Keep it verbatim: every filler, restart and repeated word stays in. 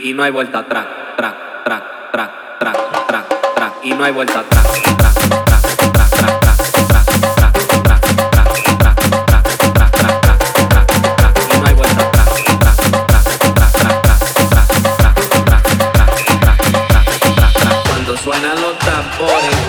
y no hay vuelta atrás, atrás, atrás, atrás, atrás, atrás, atrás, y no hay vuelta atrás, atrás, atrás, atrás, atrás, atrás, atrás, atrás, atrás, atrás, atrás, atrás, atrás, atrás, y no hay vuelta atrás, atrás, atrás, atrás, atrás, atrás, atrás, atrás, atrás, atrás, atrás, atrás. Cuando suenan los tambores